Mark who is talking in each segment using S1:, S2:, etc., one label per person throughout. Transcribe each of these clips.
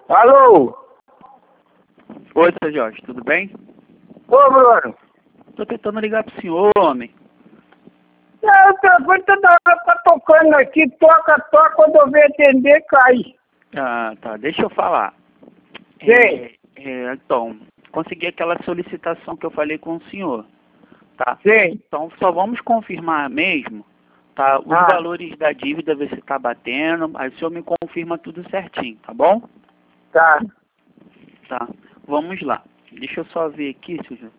S1: Alô?
S2: Oi, seu Jorge, tudo bem?
S1: Ô, Bruno.
S2: Tô tentando ligar pro senhor, homem.
S1: O telefone toda hora tá tocando aqui, toca, quando eu venho atender, cai.
S2: Ah, tá, deixa eu falar.
S1: Sim.
S2: Então, consegui aquela solicitação que eu falei com o senhor, tá?
S1: Sim.
S2: Então, só vamos confirmar mesmo, tá? Os valores da dívida, ver se tá batendo, aí o senhor me confirma tudo certinho, tá bom?
S1: Tá.
S2: Tá, vamos lá. Deixa eu só ver aqui, senhor.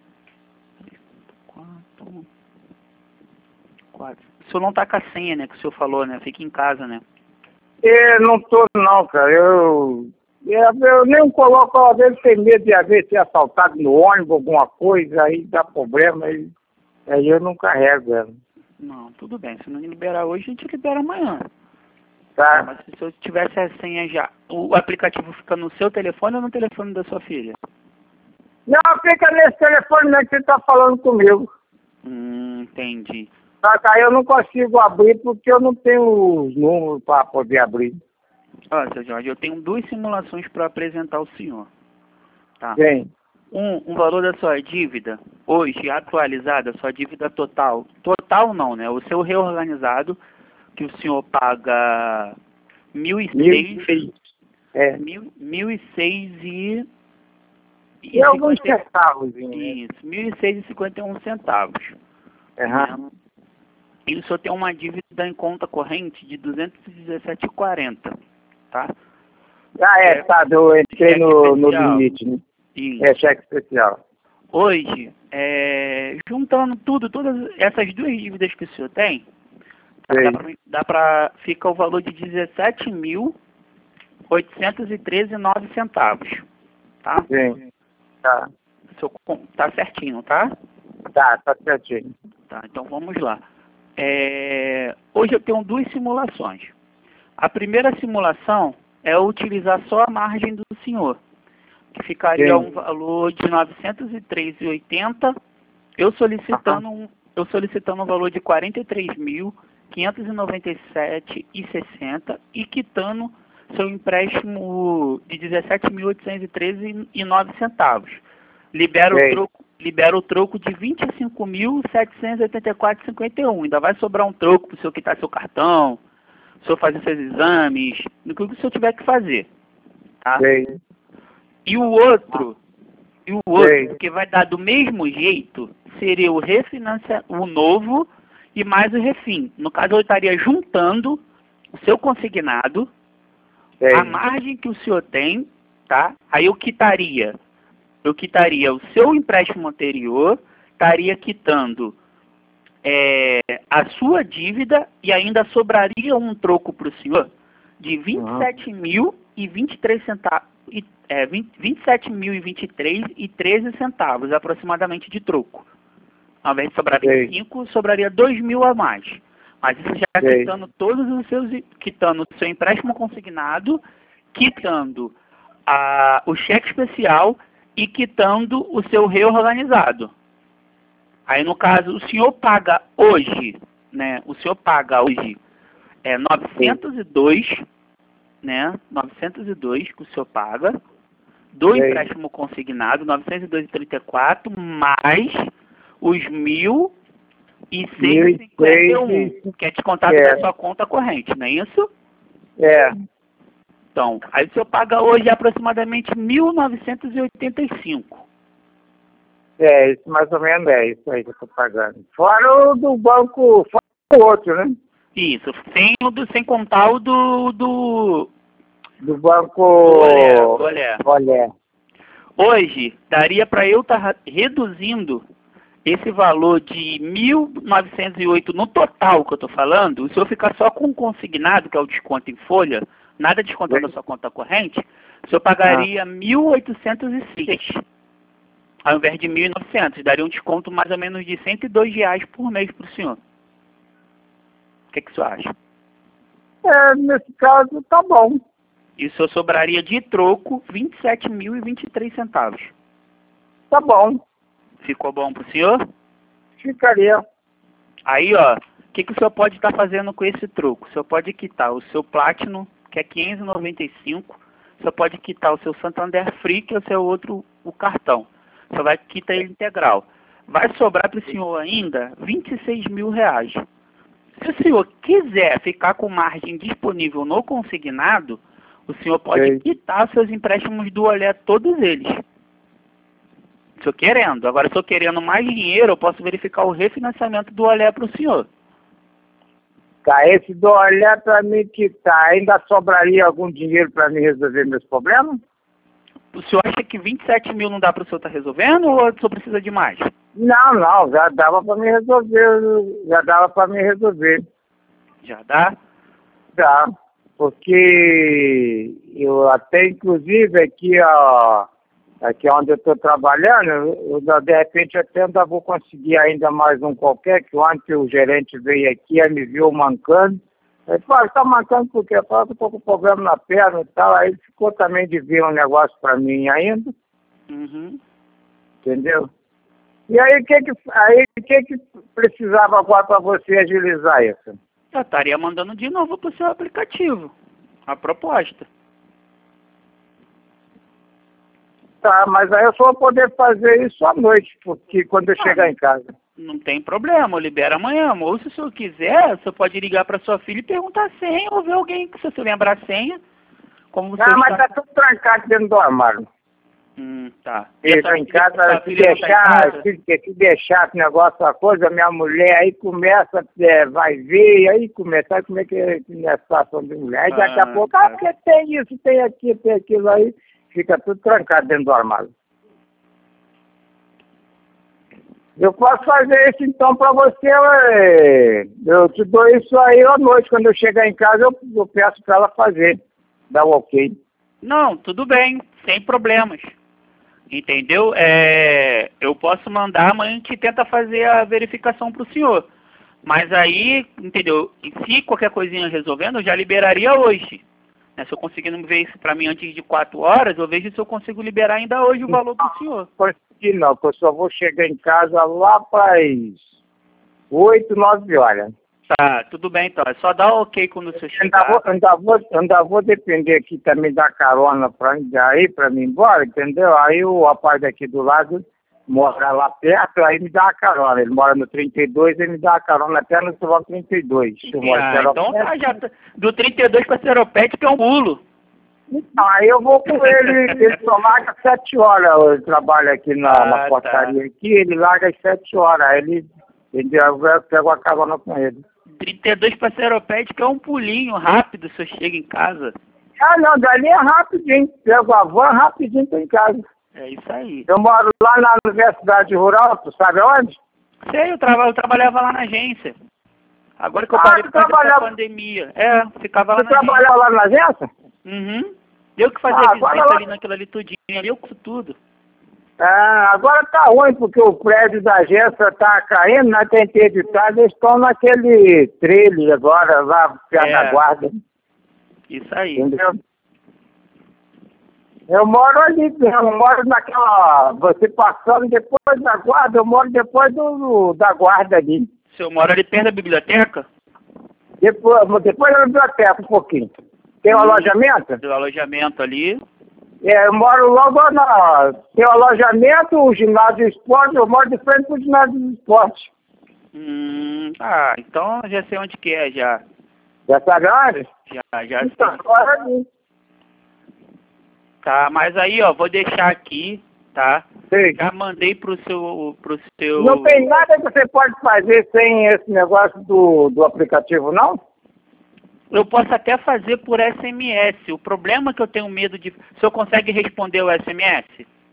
S2: 4. O senhor não tá com a senha, né, que o senhor falou, né? Fica em casa, né?
S1: Eu não tô não, cara. Eu nem coloco, às vezes tem medo de haver ser assaltado no ônibus, alguma coisa, aí dá problema, aí eu não carrego ela.
S2: Não, tudo bem. Se não liberar hoje, a gente libera amanhã.
S1: Tá?
S2: Mas se eu tivesse a senha já, o aplicativo fica no seu telefone ou no telefone da sua filha?
S1: Não, fica nesse telefone né, que você tá falando comigo.
S2: Entendi.
S1: Só que aí eu não consigo abrir porque eu não tenho os números para poder abrir.
S2: Olha, seu Jorge, eu tenho 2 simulações para apresentar ao senhor. Tá?
S1: Sim.
S2: Um valor da sua dívida, hoje, atualizada, sua dívida total. Total não, né? O seu reorganizado, que o senhor paga 1.006.
S1: É.
S2: 1.006
S1: E alguns centavos. Né?
S2: Isso, 1.006,51 centavos.
S1: Uhum.
S2: E o senhor tem uma dívida em conta corrente de 217,40, tá?
S1: Tá, eu entrei no limite, né?
S2: Isso.
S1: É cheque especial.
S2: Hoje, juntando todas essas 2 dívidas que o senhor tem, tá, fica o valor de 17.813,09 centavos, tá?
S1: Sim. Tá.
S2: Tá certinho, tá?
S1: Tá certinho.
S2: Tá, então vamos lá. Hoje eu tenho 2 simulações. A primeira simulação é utilizar só a margem do senhor, que ficaria um valor de 903,80, eu solicitando um valor de 43.597,60 e quitando seu empréstimo de 17.813,09 centavos. Libera o troco de 25.784,51. Ainda vai sobrar um troco para o senhor quitar seu cartão, o senhor fazer seus exames, no que o senhor tiver que fazer. Tá? E o outro, que vai dar do mesmo jeito, seria o o novo e mais o refim. No caso, eu estaria juntando o seu consignado, a margem que o senhor tem, tá? Aí eu quitaria o seu empréstimo anterior, estaria quitando a sua dívida e ainda sobraria um troco para o senhor de 27.023 centavos, 27.023 centavos aproximadamente de troco. Ao invés de sobrar 25, sobraria 2.000 a mais. Mas isso já quitando quitando o seu empréstimo consignado, quitando o cheque especial e quitando o seu reorganizado. Aí, no caso, o senhor paga hoje, né? O senhor paga hoje 902, né? 902 que o senhor paga, do empréstimo consignado, 902,34, mais os 1.151, que é descontado da sua conta corrente, não é isso? Então, aí o senhor paga hoje aproximadamente 1.985.
S1: Isso mais ou menos isso aí que eu estou pagando. Fora o do banco, fora o outro, né?
S2: Isso, sem contar o do
S1: banco
S2: Olé. Hoje, daria para eu estar reduzindo esse valor de 1.908 no total que eu estou falando, o senhor ficar só com o consignado, que é o desconto em folha, nada descontando da sua conta corrente, o senhor pagaria 1.806. Ao invés de 1.900, daria um desconto mais ou menos de R$102 por mês para o senhor. O que o senhor acha?
S1: Nesse caso, tá bom.
S2: E o senhor sobraria de troco 27.023 centavos.
S1: Tá bom.
S2: Ficou bom para o senhor?
S1: Ficaria.
S2: Aí, ó, o que o senhor pode estar fazendo com esse troco? O senhor pode quitar o seu Platinum, que é 595, você pode quitar o seu Santander Free, que é o seu outro, o cartão. Você vai quitar ele integral. Vai sobrar para o senhor ainda R$ 26 mil. Se o senhor quiser ficar com margem disponível no consignado, o senhor pode quitar seus empréstimos do Olé, todos eles. Se eu querendo. Agora, se eu querendo mais dinheiro, eu posso verificar o refinanciamento do Olé para o senhor.
S1: Tá, esse do Olé para mim quitar, ainda sobraria algum dinheiro para me resolver meus problemas?
S2: O senhor acha que 27 mil não dá para o senhor estar resolvendo ou o senhor precisa de mais?
S1: Não, já dava para me resolver,
S2: Já dá?
S1: Dá, porque eu até, inclusive, aqui onde eu estou trabalhando, de repente até ainda vou conseguir ainda mais um qualquer, que ontem o gerente veio aqui e me viu mancando. Ele falou, está mancando por quê? Eu falei, eu estou com problema na perna e tal. Aí ele ficou também de vir um negócio para mim ainda. Entendeu? E aí, o que precisava agora para você agilizar isso?
S2: Eu estaria mandando de novo para o seu aplicativo a proposta.
S1: Tá, mas aí eu só vou poder fazer isso à noite, porque quando eu chegar em casa.
S2: Não tem problema, eu libero amanhã. Ou se o senhor quiser, você pode ligar para sua filha e perguntar a senha, ou ver alguém que se você lembrar a senha. Como você
S1: mas tá tudo trancado dentro do armário.
S2: Tá.
S1: Ele tá em casa, se deixar esse negócio, a coisa, minha mulher aí começa, vai ver, e aí começa, como é que é a situação de mulher. Aí daqui a pouco, porque tem isso, tem aquilo, tem aquilo aí, fica tudo trancado dentro do armário. Eu posso fazer isso então para você, eu te dou isso aí à noite, quando eu chegar em casa eu peço para ela fazer, dá o ok.
S2: Não, tudo bem, sem problemas. Entendeu? Eu posso mandar, amanhã a gente tenta fazer a verificação para o senhor. Mas aí, entendeu? E se qualquer coisinha resolvendo, eu já liberaria hoje. Né? Se eu conseguir não ver isso para mim antes de 4 horas, eu vejo se eu consigo liberar ainda hoje o valor para o senhor.
S1: Não, porque eu só vou chegar em casa lá para as 8, 9 horas.
S2: Tá, tudo bem então. É só dar ok quando o senhor chegar.
S1: Ainda vou depender aqui também da carona para mim embora, entendeu? Aí o rapaz daqui do lado mora lá perto, aí me dá a carona. Ele mora no 32, ele me dá a carona até no quilômetro 32.
S2: Então tá, já do 32 para Seropédica é um pulo.
S1: Então, aí eu vou com ele só larga às 7 horas, eu trabalho aqui na portaria aqui, ele larga às 7 horas, aí eu pego a carona com ele.
S2: 32 para Seropédica é um pulinho rápido, se eu chego em casa.
S1: Não, dali é rapidinho, pego a van, rapidinho tô em casa.
S2: É isso aí.
S1: Eu moro lá na Universidade Rural, tu sabe onde?
S2: Sei, eu trabalhava lá na agência. Agora que eu parei por causa da pandemia. Ficava lá na agência.
S1: Você trabalhava lá na agência?
S2: Eu que fazia visita ali naquilo ali tudinho, ali eu curso tudo.
S1: Agora tá ruim, porque o prédio da agência tá caindo, na tentei de trás, eles estão naquele trailer agora, lá perto da guarda.
S2: Isso aí.
S1: Entendeu? Eu moro ali, eu moro naquela, você passando depois da guarda, eu moro depois da guarda ali.
S2: O senhor mora ali perto da biblioteca?
S1: Depois da biblioteca, um pouquinho. Tem um alojamento?
S2: Tem um alojamento ali.
S1: Eu moro logo tem o alojamento, o ginásio de esporte, eu moro de frente pro ginásio de esporte.
S2: Então já sei onde que é já.
S1: Já sabe onde?
S2: Já
S1: então,
S2: sei.
S1: Agora ali.
S2: Tá, mas aí, ó, vou deixar aqui, tá?
S1: Sim.
S2: Já mandei pro seu...
S1: Não tem nada que você pode fazer sem esse negócio do aplicativo, não?
S2: Eu posso até fazer por SMS. O problema é que eu tenho medo de... O senhor consegue responder o SMS?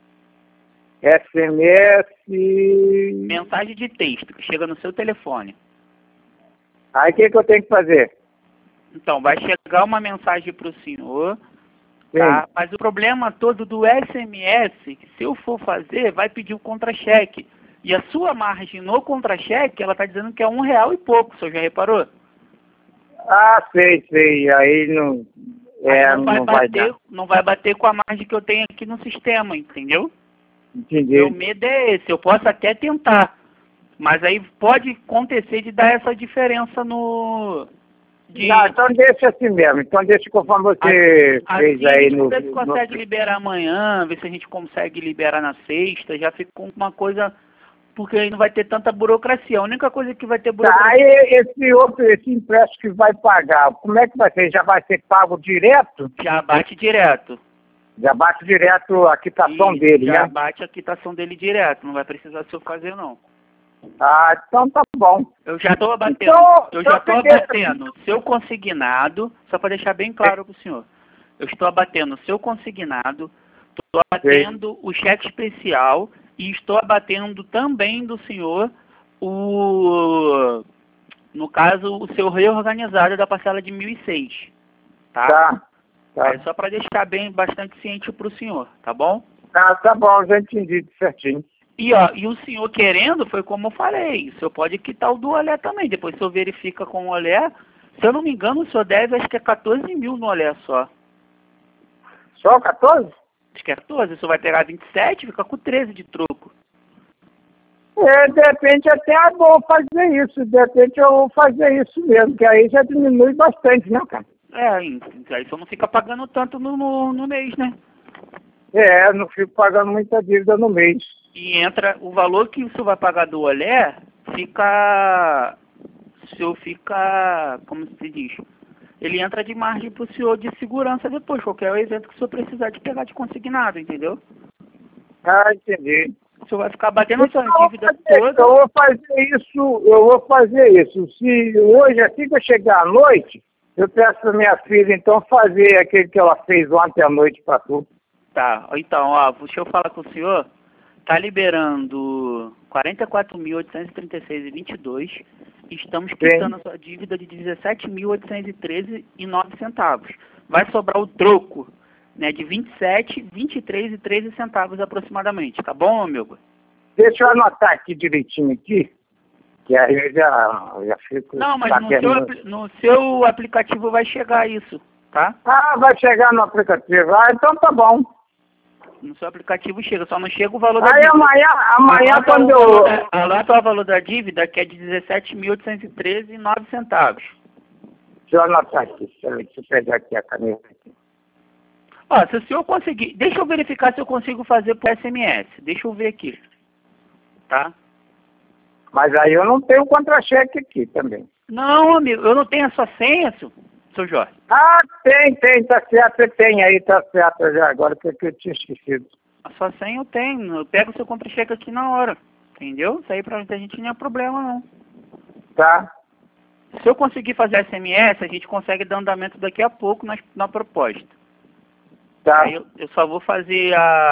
S1: SMS...
S2: Mensagem de texto, que chega no seu telefone.
S1: Aí o que eu tenho que fazer?
S2: Então, vai chegar uma mensagem para o senhor, tá? Mas o problema todo do SMS, que se eu for fazer, vai pedir o contra-cheque. E a sua margem no contra-cheque, ela está dizendo que é R$1 e pouco, o senhor já reparou?
S1: Sei. Aí não vai dar.
S2: Não vai bater com a margem que eu tenho aqui no sistema, entendeu?
S1: Entendi.
S2: Meu medo é esse. Eu posso até tentar, mas aí pode acontecer de dar essa diferença no
S1: Não, então deixa assim mesmo. Então deixa conforme você fez
S2: assim,
S1: aí
S2: no... A gente consegue liberar amanhã, ver se a gente consegue liberar na sexta, já fica com uma coisa... Porque aí não vai ter tanta burocracia. A única coisa que vai ter burocracia...
S1: Tá, aí esse empréstimo que vai pagar, como é que vai ser? Já vai ser pago direto?
S2: Já bate direto.
S1: Já bate direto a quitação dele,
S2: já
S1: né?
S2: Já bate a quitação dele direto. Não vai precisar se eu fazer, não.
S1: Ah, então tá bom.
S2: Eu já estou abatendo.
S1: Então,
S2: eu já estou abatendo seu consignado, só para deixar bem claro para o senhor. Eu estou abatendo seu consignado, estou abatendo o cheque especial e estou abatendo também do senhor no caso, o seu reorganizado da parcela de 1.006, tá? Tá. É só para deixar bastante ciente para o senhor, tá bom?
S1: Tá bom, já entendi certinho.
S2: E o senhor querendo, foi como eu falei, o senhor pode quitar o do Olé também, depois o senhor verifica com o Olé. Se eu não me engano, o senhor deve, acho que é 14 mil no Olé só.
S1: Só 14?
S2: Acho que é 14, o senhor vai pegar 27 e fica com 13 de troco.
S1: De repente até é bom fazer isso, de repente eu vou fazer isso mesmo, que aí já diminui bastante, né, cara?
S2: Aí o senhor não fica pagando tanto no mês, né?
S1: Não fico pagando muita dívida no mês.
S2: E entra, o valor que o senhor vai pagar do Olé, fica, como se diz, ele entra de margem para o senhor de segurança depois, qualquer evento que o senhor precisar de pegar de consignado, entendeu?
S1: Ah, entendi.
S2: O senhor vai ficar batendo a sua dívida toda.
S1: Eu vou fazer isso. Se hoje, assim que eu chegar à noite, eu peço para minha filha, então, fazer aquele que ela fez ontem à noite para tu.
S2: Tá, então, deixa eu falar com o senhor. Tá liberando 44.836,22. Estamos quitando a sua dívida de 17.813,09 centavos. Vai sobrar o troco, né, de 27, 23,13 centavos aproximadamente. Tá bom, amigo?
S1: Deixa eu anotar aqui direitinho aqui, que aí eu já fico...
S2: Não, mas no seu aplicativo vai chegar isso, tá?
S1: Ah, vai chegar no aplicativo. Ah, então tá bom.
S2: No seu aplicativo chega, só não chega o valor da
S1: dívida.
S2: Aí
S1: amanhã quando eu...
S2: Anota o valor da dívida, que é de 17.813,09 centavos.
S1: Deixa eu anotar aqui, deixa eu pegar aqui a caneta.
S2: Se o senhor conseguir... Deixa eu verificar se eu consigo fazer por SMS. Deixa eu ver aqui. Tá?
S1: Mas aí eu não tenho contra-cheque aqui também.
S2: Não, amigo, eu não tenho a sua senha, seu Jorge.
S1: Ah, tem, tá certo, você tem aí, tá certo já, agora que eu tinha esquecido.
S2: A sua senha eu tenho, eu pego o seu contra-cheque aqui na hora, entendeu? Isso aí pra gente não é problema, não.
S1: Tá.
S2: Se eu conseguir fazer SMS, a gente consegue dar andamento daqui a pouco na proposta.
S1: Tá.
S2: Aí eu só vou fazer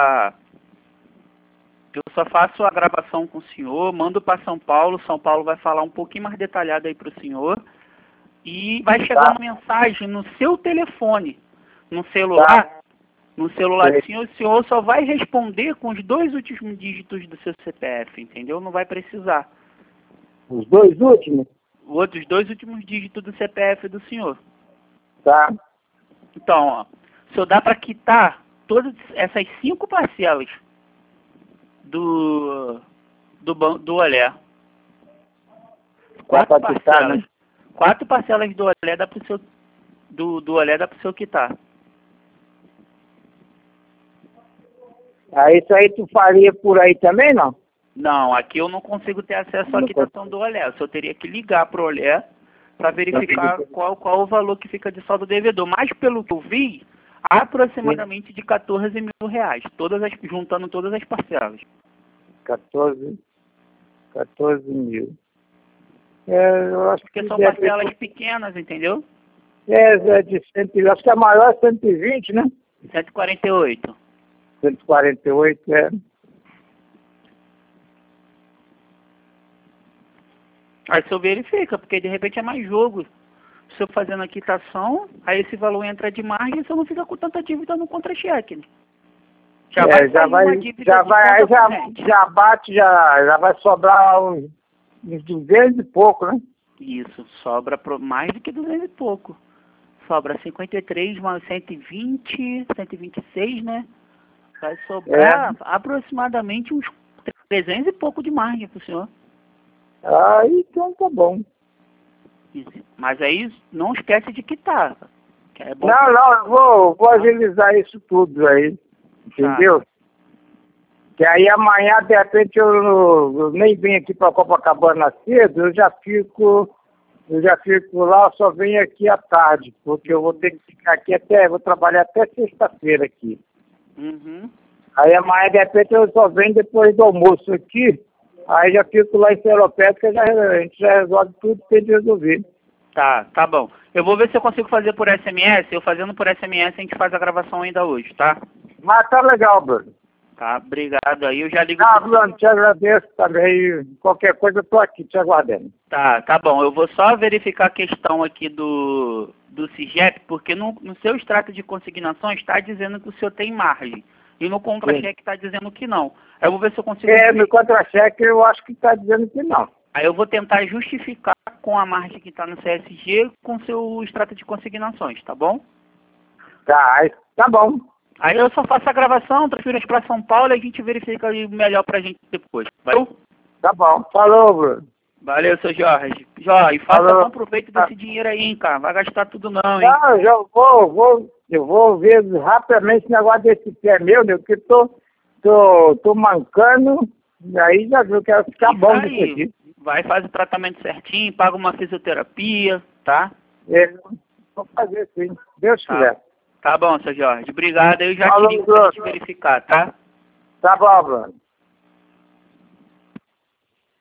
S2: eu só faço a gravação com o senhor, mando para São Paulo vai falar um pouquinho mais detalhado aí para o senhor, e vai chegar uma mensagem no seu telefone, no celular do senhor, o senhor só vai responder com os 2 últimos dígitos do seu CPF, entendeu? Não vai precisar.
S1: Os 2 últimos?
S2: Os 2 últimos dígitos do CPF do senhor.
S1: Tá.
S2: Então, o senhor dá para quitar todas essas 5 parcelas do Olé. 4 parcelas. Quitar, né? 4 parcelas do Olé dá pro seu do Olé dá pro seu quitar.
S1: Isso aí tu faria por aí também, não?
S2: Não, aqui eu não consigo ter acesso à quitação do Olé. O senhor teria que ligar pro Olé para verificar qual o valor que fica de saldo devedor. Mas pelo que eu vi, aproximadamente de 14 mil reais, juntando todas as parcelas. 14
S1: mil. Eu acho
S2: porque são parcelas pequenas, entendeu?
S1: De 100, acho que a maior é 120, né?
S2: 148.
S1: 148,
S2: Aí o senhor verifica, porque de repente é mais jogo. O senhor fazendo a quitação, aí esse valor entra de margem e o senhor não fica com tanta dívida no contra-cheque, né? Já
S1: vai sobrar uns 200 e pouco, né?
S2: Isso, sobra mais do que 200 e pouco. Sobra 53 mais 120, 126, né? Vai sobrar aproximadamente uns 300 e pouco de margem pro senhor.
S1: Então tá bom.
S2: 15. Mas aí não esquece de quitar. Que é bom.
S1: Não, eu vou agilizar isso tudo aí. Entendeu? Tá. Que aí amanhã, de repente, eu nem venho aqui para Copacabana cedo, eu já fico lá, eu só venho aqui à tarde, porque eu vou ter que ficar aqui vou trabalhar até sexta-feira aqui.
S2: Uhum.
S1: Aí amanhã, de repente, eu só venho depois do almoço aqui, aí já fico lá em Seropédica, a gente já resolve tudo que tem de resolver.
S2: Tá bom. Eu vou ver se eu consigo fazer por SMS, eu fazendo por SMS a gente faz a gravação ainda hoje, tá?
S1: Mas tá legal, Bruno.
S2: Tá, obrigado aí, eu já ligo.
S1: Bruno, te agradeço também, qualquer coisa eu tô aqui te aguardando.
S2: Tá bom, eu vou só verificar a questão aqui do CIGEP, porque no seu extrato de consignação está dizendo que o senhor tem margem, e no contra-cheque está dizendo que não. Aí eu vou ver se eu consigo...
S1: no contra-cheque eu acho que está dizendo que não.
S2: Aí eu vou tentar justificar com a margem que está no CSG com o seu extrato de consignações, tá bom?
S1: Tá bom.
S2: Aí eu só faço a gravação, transfiro para São Paulo e a gente verifica aí melhor pra gente depois. Valeu?
S1: Tá bom. Falou, Bruno.
S2: Valeu, seu Jorge. Jorge, faça bom proveito desse dinheiro aí, hein, cara. Vai gastar tudo não, hein?
S1: Não, eu vou ver rapidamente esse negócio desse pé meu, que tô mancando, e aí já viu que vai ficar bom disso aqui.
S2: Vai, faz o tratamento certinho, paga uma fisioterapia, tá?
S1: Vou fazer sim, Deus quiser.
S2: Tá bom, seu Jorge. Obrigado. Eu já te ligo pra gente verificar, tá?
S1: Tá bom, Bruno.